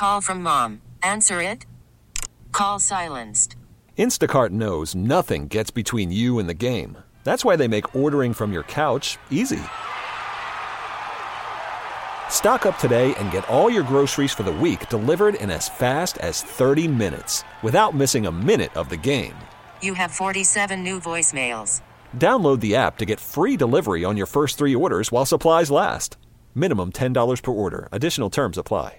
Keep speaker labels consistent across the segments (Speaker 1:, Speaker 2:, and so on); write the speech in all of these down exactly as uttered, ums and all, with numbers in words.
Speaker 1: Call from mom. Answer it. Call silenced.
Speaker 2: Instacart knows nothing gets between you and the game. That's why they make ordering from your couch easy. Stock up today and get all your groceries for the week delivered in as fast as thirty minutes without missing a minute of the game.
Speaker 1: You have forty-seven new voicemails.
Speaker 2: Download the app to get free delivery on your first three orders while supplies last. Minimum ten dollars per order. Additional terms apply.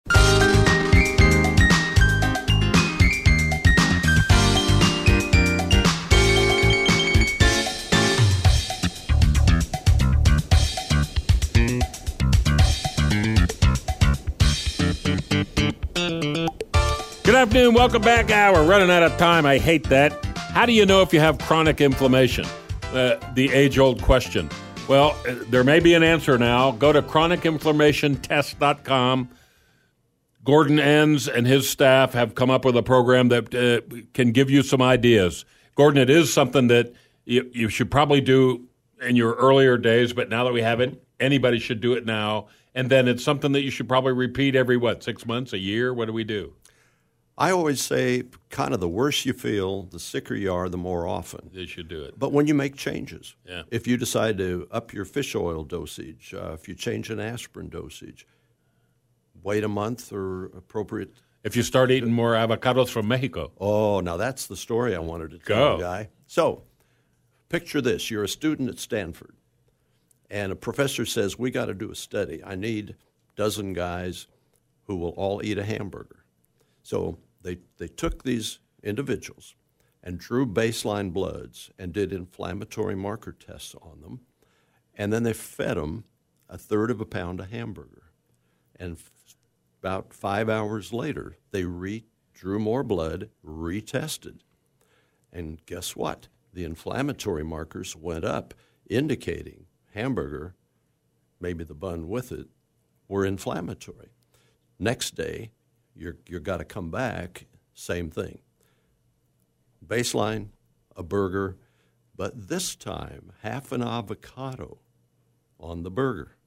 Speaker 3: Good afternoon. Welcome back. Ah, we're running out of time. I hate that. How do you know if you have chronic inflammation? Uh, the age-old question. Well, uh, there may be an answer now. Go to chronic inflammation test dot com. Gordon Enns and his staff have come up with a program that uh, can give you some ideas. Gordon, it is something that you, you should probably do in your earlier days, but now that we have it, anybody should do it now. And then it's something that you should probably repeat every, what, six months, a year? What do we do?
Speaker 4: I always say kind of the worse you feel, the sicker you are, the more often.
Speaker 3: You should do it.
Speaker 4: But when you make changes,
Speaker 3: yeah.
Speaker 4: if you decide to up your fish oil dosage, uh, if you change an aspirin dosage, wait a month or appropriate.
Speaker 3: If you start eating more avocados from Mexico.
Speaker 4: Oh, now that's the story I wanted to tell
Speaker 3: Go.
Speaker 4: you, Guy. So picture this. You're a student at Stanford, and a professor says, we got to do a study. I need a dozen guys who will all eat a hamburger. So they they took these individuals and drew baseline bloods and did inflammatory marker tests on them, and then they fed them a third of a pound of hamburger. And f- about five hours later, they re- drew more blood, retested. And guess what? The inflammatory markers went up, indicating hamburger, maybe the bun with it, were inflammatory. Next day, You're you're got to come back, same thing. Baseline, a burger, but this time half an avocado on the burger.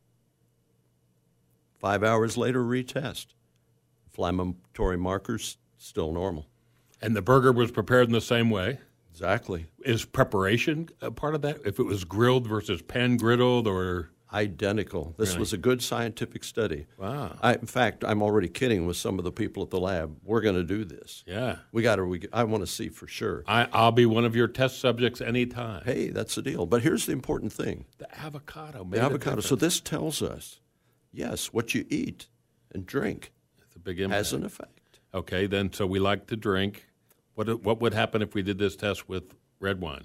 Speaker 4: Five hours later, retest. Inflammatory markers still normal.
Speaker 3: And the burger was prepared in the same way?
Speaker 4: Exactly.
Speaker 3: Is preparation a part of that? If it was grilled versus pan-griddled or...
Speaker 4: Identical. This
Speaker 3: Really?
Speaker 4: was a good scientific study.
Speaker 3: Wow.
Speaker 4: I, in fact, I'm already kidding with some of the people at the lab. We're going to do this.
Speaker 3: Yeah.
Speaker 4: We got to. We, I want to see for sure.
Speaker 3: I, I'll be one of your test subjects anytime.
Speaker 4: Hey, that's the deal. But here's the important thing.
Speaker 3: The avocado made
Speaker 4: The
Speaker 3: a
Speaker 4: avocado. So
Speaker 3: difference.
Speaker 4: this tells us, yes, what you eat and drink
Speaker 3: It's a big impact.
Speaker 4: has an effect.
Speaker 3: Okay, then, so we like to drink. What what would happen if we did this test with red wine?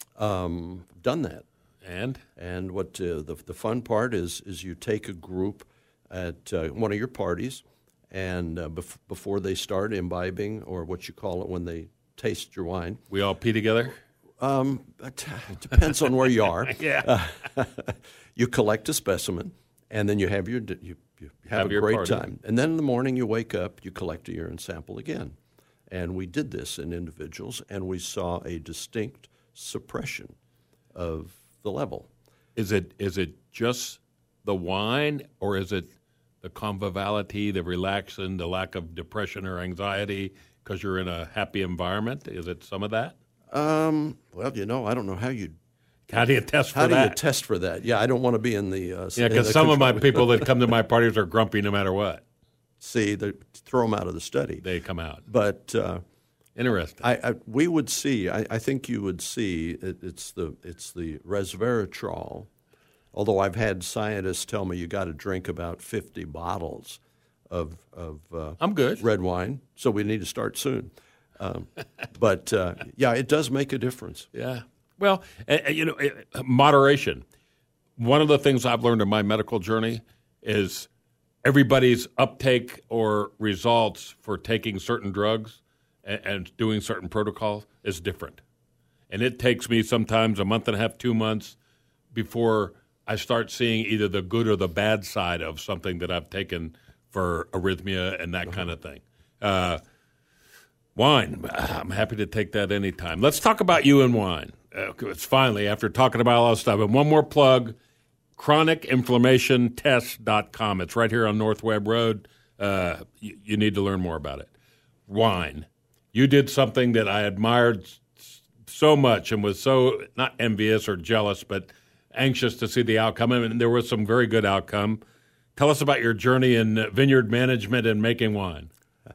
Speaker 4: Um, done that.
Speaker 3: And?
Speaker 4: And what uh, the the fun part is is you take a group at uh, one of your parties, and uh, bef- before they start imbibing, or what you call it when they taste your wine.
Speaker 3: We all pee together?
Speaker 4: Um, it depends on where you are.
Speaker 3: Yeah.
Speaker 4: Uh, you collect a specimen, and then you have your you, you have,
Speaker 3: Have
Speaker 4: a
Speaker 3: your
Speaker 4: great
Speaker 3: party.
Speaker 4: time. And then in the morning you wake up, you collect a urine sample again. And we did this in individuals, and we saw a distinct suppression of the level.
Speaker 3: Is it is it just the wine, or is it the conviviality, the relaxing, the lack of depression or anxiety because you're in a happy environment? Is it some of that?
Speaker 4: Um, well, you know, I don't know how you
Speaker 3: How do you test for
Speaker 4: how do
Speaker 3: that?
Speaker 4: you test for that. Yeah, I don't want to be in the uh,
Speaker 3: yeah,
Speaker 4: in
Speaker 3: because
Speaker 4: the
Speaker 3: some of my
Speaker 4: control-
Speaker 3: people that come to my parties are grumpy no matter what.
Speaker 4: see they throw them out of the study.
Speaker 3: They come out.
Speaker 4: But uh,
Speaker 3: Interesting.
Speaker 4: I, I we would see. I, I think you would see. It, it's the it's the resveratrol. Although I've had scientists tell me you got to drink about fifty bottles of of uh,
Speaker 3: I'm good.
Speaker 4: red wine, so we need to start soon. Um, but uh, yeah, it does make a difference.
Speaker 3: Yeah. Well, uh, you know, uh, moderation. One of the things I've learned in my medical journey is everybody's uptake or results for taking certain drugs and, and doing certain protocols is different. And it takes me sometimes a month and a half, two months before I start seeing either the good or the bad side of something that I've taken for arrhythmia and that kind of thing. Uh, wine, I'm happy to take that anytime. Let's talk about you and wine. Uh, it's finally, after talking about all this stuff, and one more plug, chronic inflammation test dot com. It's right here on North Webb Road. uh, you, you need to learn more about it. Wine. You did something that I admired so much and was so not envious or jealous, but anxious to see the outcome. And there was some very good outcome. Tell us about your journey in vineyard management and making wine.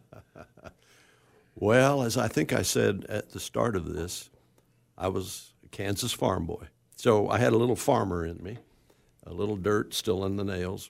Speaker 4: Well, as I think I said at the start of this, I was a Kansas farm boy. So I had a little farmer in me, a little dirt still in the nails.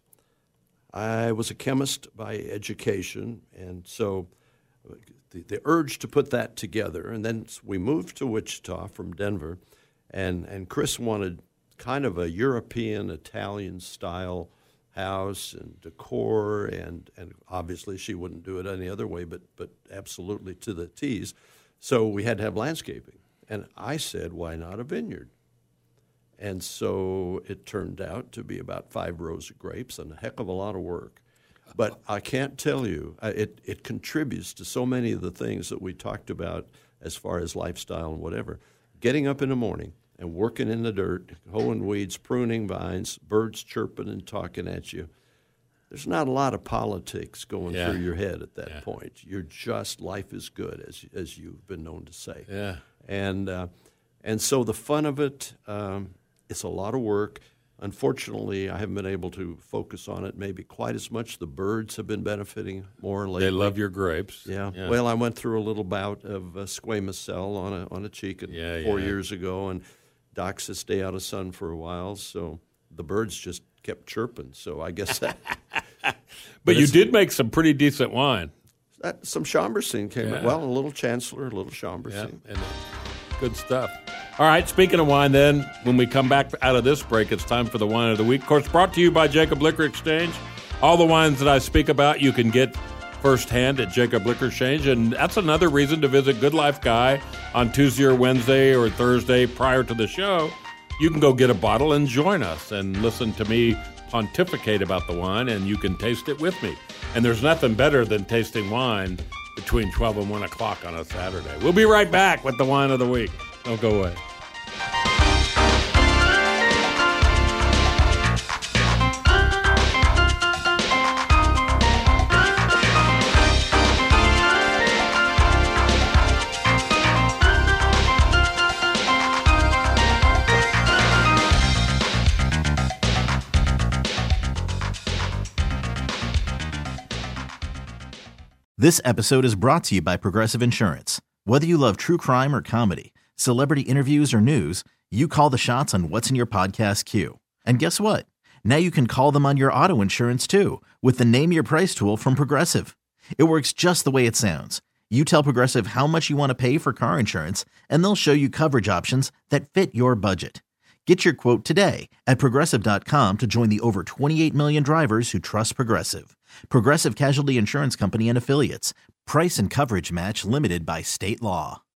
Speaker 4: I was a chemist by education, and so the, the urge to put that together, and then we moved to Wichita from Denver, and, and Chris wanted kind of a European, Italian-style house and decor, and, and obviously she wouldn't do it any other way, but but absolutely to the T's. So we had to have landscaping. And I said, why not a vineyard? And so it turned out to be about five rows of grapes and a heck of a lot of work. But I can't tell you, it, it contributes to so many of the things that we talked about as far as lifestyle and whatever. Getting up in the morning and working in the dirt, hoeing weeds, pruning vines, birds chirping and talking at you. There's not a lot of politics going
Speaker 3: yeah.
Speaker 4: through your head at that
Speaker 3: yeah.
Speaker 4: point. You're just, life is good, as as you've been known to say.
Speaker 3: Yeah.
Speaker 4: And uh, and so the fun of it, um, it's a lot of work. Unfortunately, I haven't been able to focus on it maybe quite as much. The birds have been benefiting more lately.
Speaker 3: They love your grapes.
Speaker 4: Yeah.
Speaker 3: yeah.
Speaker 4: Well, I went through a little bout of uh, squamous cell on a on a cheek
Speaker 3: yeah,
Speaker 4: four
Speaker 3: yeah.
Speaker 4: years ago, and Docs to stay out of sun for a while, so the birds just kept chirping. So I guess that.
Speaker 3: but, but you did make some pretty decent wine.
Speaker 4: That, some Chambourcine came
Speaker 3: yeah.
Speaker 4: out. Well, a little Chancellor, a little Chambourcine.
Speaker 3: Yeah, and good stuff. All right, speaking of wine then, when we come back out of this break, it's time for the Wine of the Week. Of course, brought to you by Jacob Liquor Exchange. All the wines that I speak about you can get firsthand at Jacob Liquor Exchange, and that's another reason to visit Good Life Guy on Tuesday or Wednesday or Thursday prior to the show. You can go get a bottle and join us and listen to me pontificate about the wine, and you can taste it with me. And there's nothing better than tasting wine between twelve and one o'clock on a Saturday. We'll be right back with the Wine of the Week. Don't go away.
Speaker 5: This episode is brought to you by Progressive Insurance. Whether you love true crime or comedy, celebrity interviews or news, you call the shots on what's in your podcast queue. And guess what? Now you can call them on your auto insurance too with the Name Your Price tool from Progressive. It works just the way it sounds. You tell Progressive how much you want to pay for car insurance, and they'll show you coverage options that fit your budget. Get your quote today at Progressive dot com to join the over twenty-eight million drivers who trust Progressive. Progressive Casualty Insurance Company and Affiliates. Price and coverage match limited by state law.